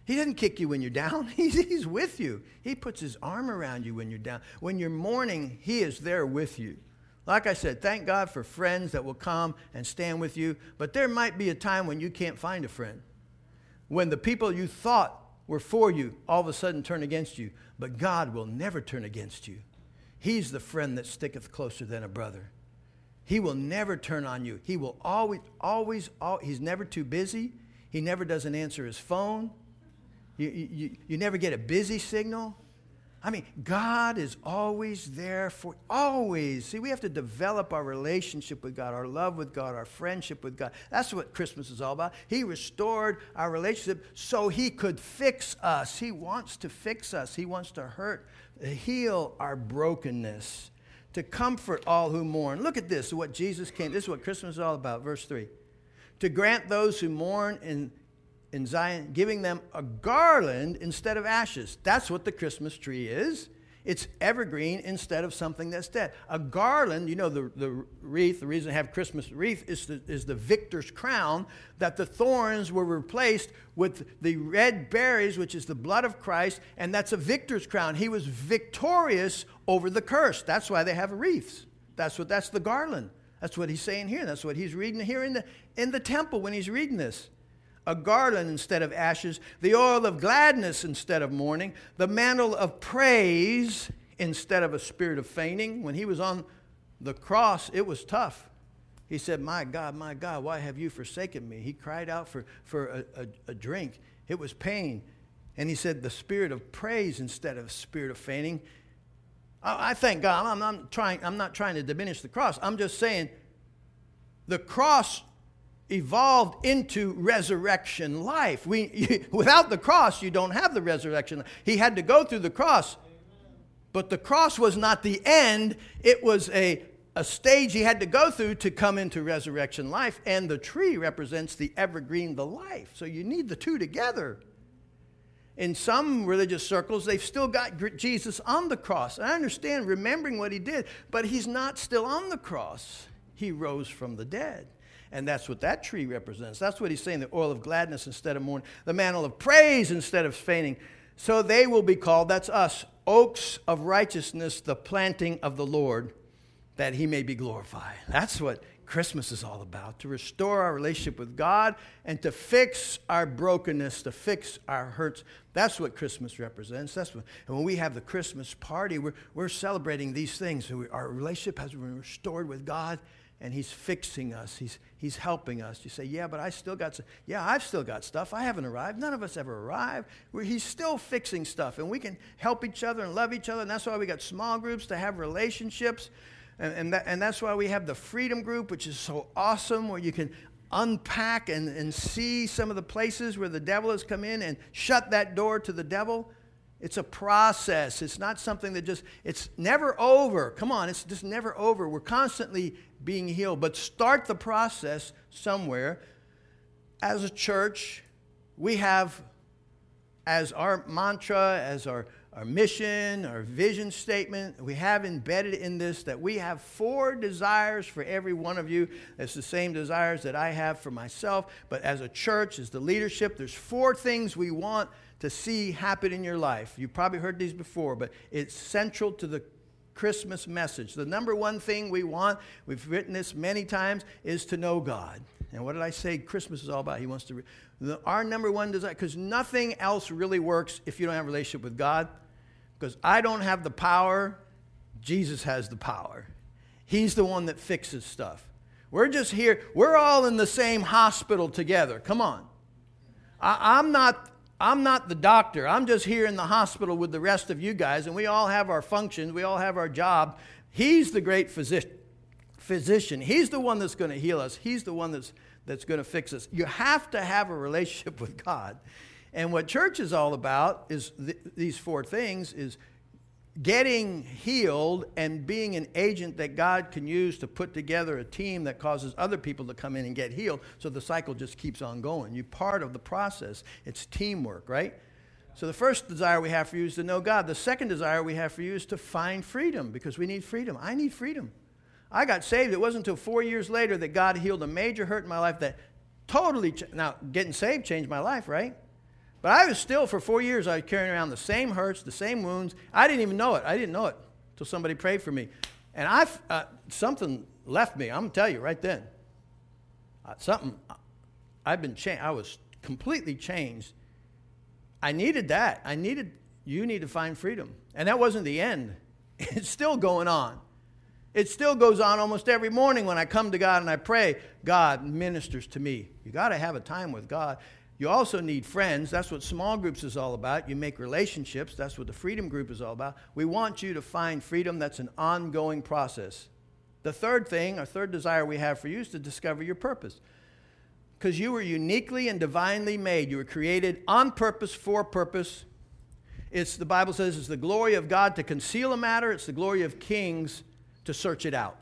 He doesn't kick you when you're down. He's, he's with you. He puts his arm around you when you're down. When you're mourning, he is there with you. Like I said, thank God for friends that will come and stand with you. But there might be a time when you can't find a friend. When the people you thought were for you all of a sudden turn against you. But God will never turn against you. He's the friend that sticketh closer than a brother. He will never turn on you. He will always, always, always he's never too busy. He never doesn't answer his phone. You, you, you never get a busy signal. I mean, God is always there for, always. See, we have to develop our relationship with God, our love with God, our friendship with God. That's what Christmas is all about. He restored our relationship so he could fix us. He wants to fix us. He wants to hurt, heal our brokenness, to comfort all who mourn. Look at this, what Jesus came. This is what Christmas is all about, verse three. To grant those who mourn in in Zion, giving them a garland instead of ashes. That's what the Christmas tree is. It's evergreen instead of something that's dead. A garland, you know, the, the wreath, the reason I have Christmas wreath is the, is the victor's crown, that the thorns were replaced with the red berries, which is the blood of Christ, and that's a victor's crown. He was victorious over the curse. That's why they have wreaths. That's what that's the garland. That's what he's saying here. That's what he's reading here in the in the temple when he's reading this. A garland instead of ashes, the oil of gladness instead of mourning, the mantle of praise instead of a spirit of fainting. When he was on the cross, it was tough. He said, my God, my God, why have you forsaken me? He cried out for, for a, a, a drink. It was pain. And he said, the spirit of praise instead of spirit of fainting. I, I thank God. I'm, I'm, trying, I'm not trying to diminish the cross. I'm just saying the cross evolved into resurrection life. We, you, without the cross, you don't have the resurrection. He had to go through the cross. But the cross was not the end. It was a, a stage he had to go through to come into resurrection life. And the tree represents the evergreen, the life. So you need the two together. In some religious circles, they've still got Jesus on the cross. I understand remembering what he did, but he's not still on the cross. He rose from the dead. And that's what that tree represents. That's what he's saying, the oil of gladness instead of mourning, the mantle of praise instead of fainting. So they will be called, that's us, oaks of righteousness, the planting of the Lord, that he may be glorified. That's what Christmas is all about, to restore our relationship with God and to fix our brokenness, to fix our hurts. That's what Christmas represents. That's what, and when we have the Christmas party, we're, we're celebrating these things. Our relationship has been restored with God. And he's fixing us. He's, he's helping us. You say, yeah, but I still got some. Yeah, I've still got stuff. I haven't arrived. None of us ever arrived. We're, he's still fixing stuff. And we can help each other and love each other. And that's why we got small groups to have relationships. And, and, that, and that's why we have the Freedom Group, which is so awesome, where you can unpack and, and see some of the places where the devil has come in and shut that door to the devil. It's a process. It's not something that just, it's never over. Come on, it's just never over. We're constantly being healed. But start the process somewhere. As a church, we have as our mantra, as our, our mission, our vision statement, we have embedded in this that we have four desires for every one of you. It's the same desires that I have for myself. But as a church, as the leadership, there's four things we want to see happen in your life. You've probably heard these before, but it's central to the Christmas message. The number one thing we want, we've written this many times, is to know God. And what did I say Christmas is all about? He wants to, the, our number one desire, because nothing else really works if you don't have a relationship with God. Because I don't have the power, Jesus has the power. He's the one that fixes stuff. We're just here, we're all in the same hospital together. Come on. I, I'm not... I'm not the doctor. I'm just here in the hospital with the rest of you guys, and we all have our functions. We all have our job. He's the great physician. Physician. He's the one that's going to heal us. He's the one that's, that's going to fix us. You have to have a relationship with God. And what church is all about is th- these four things, is getting healed and being an agent that God can use to put together a team that causes other people to come in and get healed, so the cycle just keeps on going. You're part of the process. It's teamwork, right? So the first desire we have for you is to know God. The second desire we have for you is to find freedom, because we need freedom. I need freedom. I got saved. It wasn't until four years later that God healed a major hurt in my life that totally, ch- now getting saved changed my life, right? But I was still, for four years, I was carrying around the same hurts, the same wounds. I didn't even know it. I didn't know it until somebody prayed for me. And I, uh, something left me. I'm going to tell you right then. Uh, something, I've been changed. I was completely changed. I needed that. I needed, you need to find freedom. And that wasn't the end. It's still going on. It still goes on almost every morning when I come to God and I pray. God ministers to me. You got to have a time with God. You also need friends. That's what small groups is all about. You make relationships. That's what the Freedom Group is all about. We want you to find freedom. That's an ongoing process. The third thing, our third desire we have for you is to discover your purpose. Because you were uniquely and divinely made. You were created on purpose, for purpose. It's, the Bible says, it's the glory of God to conceal a matter. It's the glory of kings to search it out.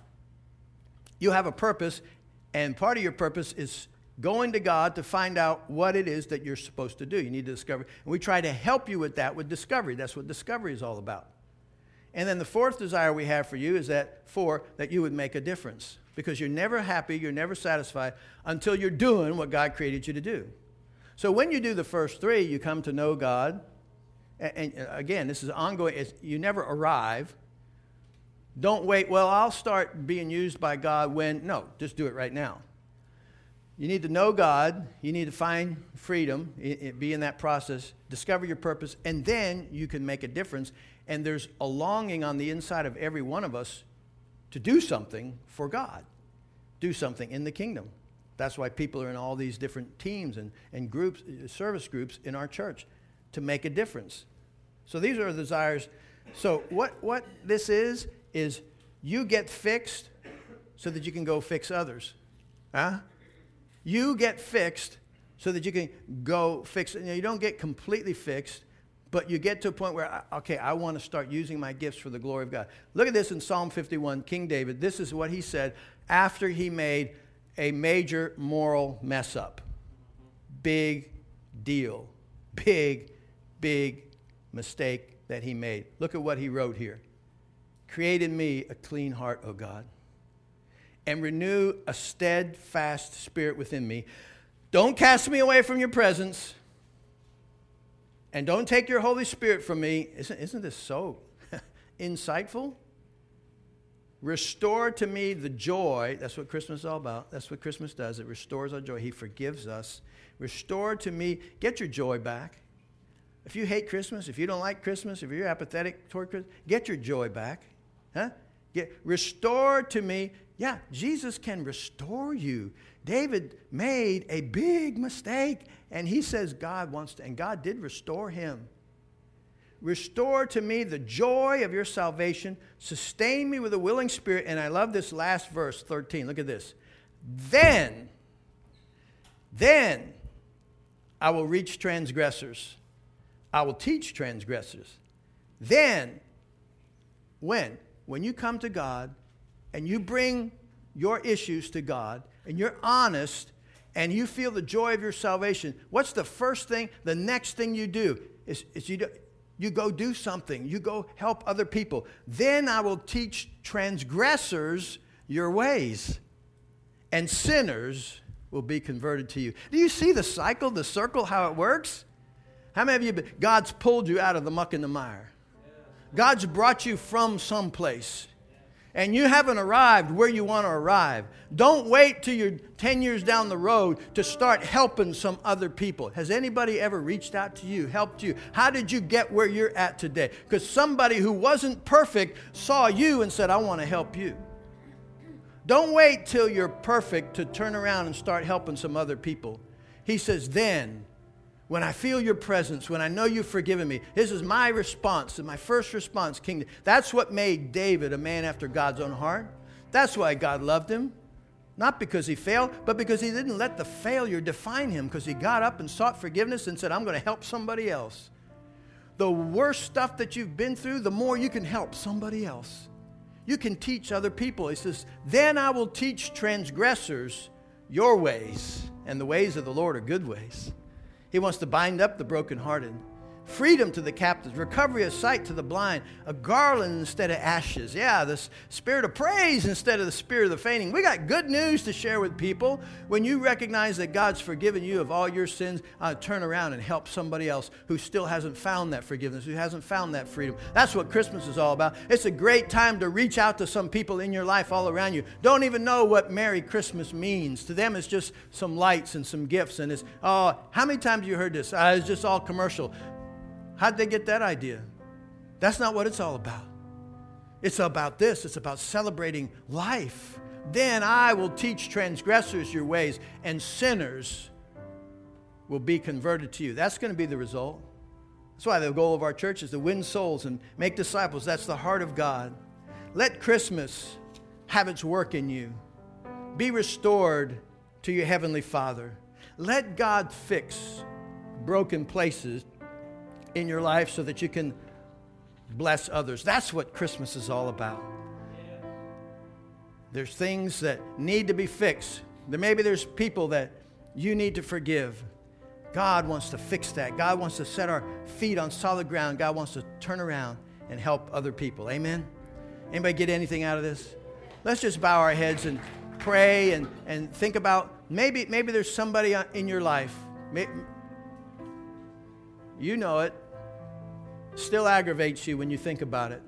You have a purpose, and part of your purpose is going to God to find out what it is that you're supposed to do. You need to discover. And we try to help you with that with discovery. That's what discovery is all about. And then the fourth desire we have for you is that, four, that you would make a difference. Because you're never happy, you're never satisfied until you're doing what God created you to do. So when you do the first three, you come to know God. And, and again, this is ongoing. It's, you never arrive. Don't wait, well, I'll start being used by God when, no, just do it right now. You need to know God. You need to find freedom, it, it, be in that process, discover your purpose, and then you can make a difference. And there's a longing on the inside of every one of us to do something for God, do something in the kingdom. That's why people are in all these different teams and, and groups, service groups in our church, to make a difference. So these are the desires. So what, what this is, is you get fixed so that you can go fix others. Huh? You get fixed so that you can go fix it. You know, you don't get completely fixed, but you get to a point where, okay, I want to start using my gifts for the glory of God. Look at this in Psalm fifty-one, King David. This is what he said after he made a major moral mess up. Big deal. Big, big mistake that he made. Look at what he wrote here. Create in me a clean heart, O God, and renew a steadfast spirit within me. Don't cast me away from your presence, and don't take your Holy Spirit from me. Isn't, isn't this so insightful? Restore to me the joy. That's what Christmas is all about. That's what Christmas does. It restores our joy. He forgives us. Restore to me. Get your joy back. If you hate Christmas, if you don't like Christmas, if you're apathetic toward Christmas, get your joy back. Huh? Get, restore to me. Yeah, Jesus can restore you. David made a big mistake, and he says God wants to, and God did restore him. Restore to me the joy of your salvation. Sustain me with a willing spirit. And I love this last verse, thirteen. Look at this. Then, then I will reach transgressors. I will teach transgressors. Then, when? When you come to God and you bring your issues to God and you're honest and you feel the joy of your salvation, what's the first thing, the next thing you do is, is you, do, you go do something. You go help other people. Then I will teach transgressors your ways, and sinners will be converted to you. Do you see the cycle, the circle, how it works? How many of you, been, God's pulled you out of the muck and the mire. God's brought you from someplace. And you haven't arrived where you want to arrive. Don't wait till you're ten years down the road to start helping some other people. Has anybody ever reached out to you, helped you? How did you get where you're at today? Because somebody who wasn't perfect saw you and said, I want to help you. Don't wait till you're perfect to turn around and start helping some other people. He says, then, when I feel your presence, when I know you've forgiven me, this is my response, my first response, King. That's what made David a man after God's own heart. That's why God loved him. Not because he failed, but because he didn't let the failure define him, because he got up and sought forgiveness and said, I'm going to help somebody else. The worse stuff that you've been through, the more you can help somebody else. You can teach other people. He says, then I will teach transgressors your ways, and the ways of the Lord are good ways. He wants to bind up the brokenhearted, freedom to the captives, recovery of sight to the blind, a garland instead of ashes. Yeah, the spirit of praise instead of the spirit of the fainting. We got good news to share with people. When you recognize that God's forgiven you of all your sins, uh, turn around and help somebody else who still hasn't found that forgiveness, who hasn't found that freedom. That's what Christmas is all about. It's a great time to reach out to some people in your life all around you. Don't even know what Merry Christmas means. To them, it's just some lights and some gifts. And it's, oh, how many times have you heard this? Uh, it's just all commercial. How'd they get that idea? That's not what it's all about. It's about this. It's about celebrating life. Then I will teach transgressors your ways, and sinners will be converted to you. That's going to be the result. That's why the goal of our church is to win souls and make disciples. That's the heart of God. Let Christmas have its work in you. Be restored to your Heavenly Father. Let God fix broken places in your life so that you can bless others. That's what Christmas is all about. There's things that need to be fixed. There maybe there's people that you need to forgive. God wants to fix that. God wants to set our feet on solid ground. God wants to turn around and help other people. Amen? Anybody get anything out of this? Let's just bow our heads and pray and, and think about maybe maybe there's somebody in your life. Maybe, you know it. Still aggravates you when you think about it.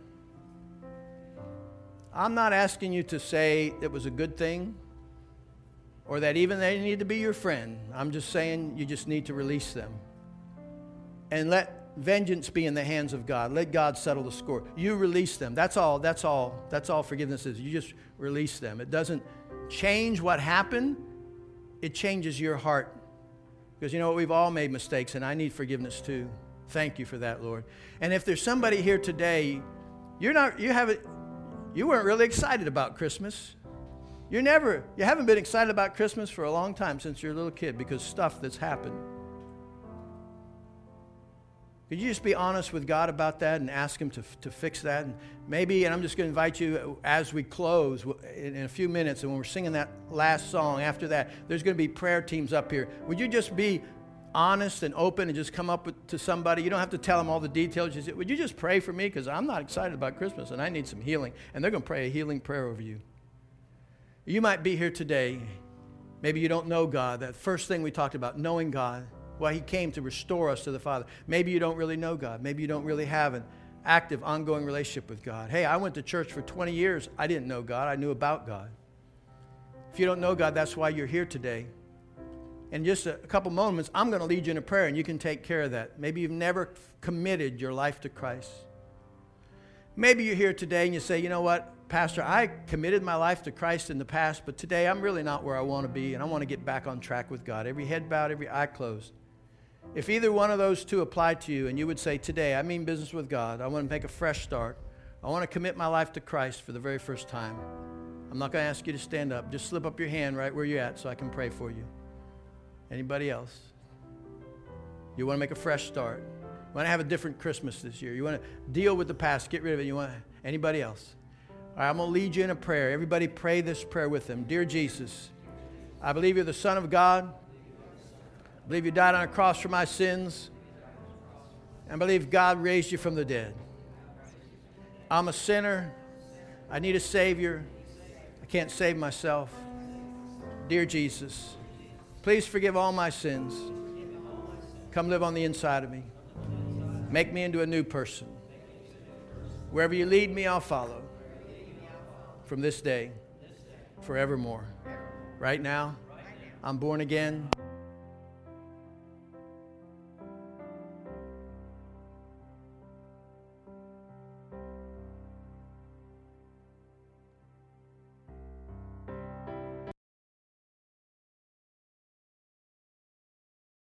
I'm not asking you to say it was a good thing or that even they need to be your friend. I'm just saying you just need to release them. And let vengeance be in the hands of God. Let God settle the score. You release them. That's all. That's all. That's all forgiveness is. You just release them. It doesn't change what happened. It changes your heart. Because you know what? We've all made mistakes, and I need forgiveness too. Thank you for that, Lord. And if there's somebody here today, you're not, you haven't, you weren't really excited about Christmas. You're never, you haven't been excited about Christmas for a long time since you're a little kid because stuff that's happened. Could you just be honest with God about that and ask Him to, to fix that? And maybe, and I'm just going to invite you as we close in, in a few minutes, and when we're singing that last song, after that, there's going to be prayer teams up here. Would you just be honest and open and just come up with, to somebody? You don't have to tell them all the details. You say, would you just pray for me? Because I'm not excited about Christmas and I need some healing. And they're going to pray a healing prayer over you. You might be here today. Maybe you don't know God. That first thing we talked about, knowing God. Why He came to restore us to the Father. Maybe you don't really know God. Maybe you don't really have an active, ongoing relationship with God. Hey, I went to church for twenty years. I didn't know God. I knew about God. If you don't know God, that's why you're here today. In just a couple moments, I'm going to lead you in a prayer, and you can take care of that. Maybe you've never committed your life to Christ. Maybe you're here today and you say, you know what, Pastor, I committed my life to Christ in the past, but today I'm really not where I want to be, and I want to get back on track with God. Every head bowed, every eye closed. If either one of those two apply to you, and you would say, today I mean business with God, I want to make a fresh start, I want to commit my life to Christ for the very first time, I'm not going to ask you to stand up. Just slip up your hand right where you're at so I can pray for you. Anybody else? You want to make a fresh start? You want to have a different Christmas this year? You want to deal with the past, get rid of it? You want to, anybody else? All right, I'm going to lead you in a prayer. Everybody pray this prayer with them. Dear Jesus, I believe you're the Son of God. I believe you died on a cross for my sins. I believe God raised you from the dead. I'm a sinner. I need a Savior. I can't save myself. Dear Jesus, please forgive all my sins. Come live on the inside of me. Make me into a new person. Wherever you lead me, I'll follow. From this day, forevermore. Right now, I'm born again.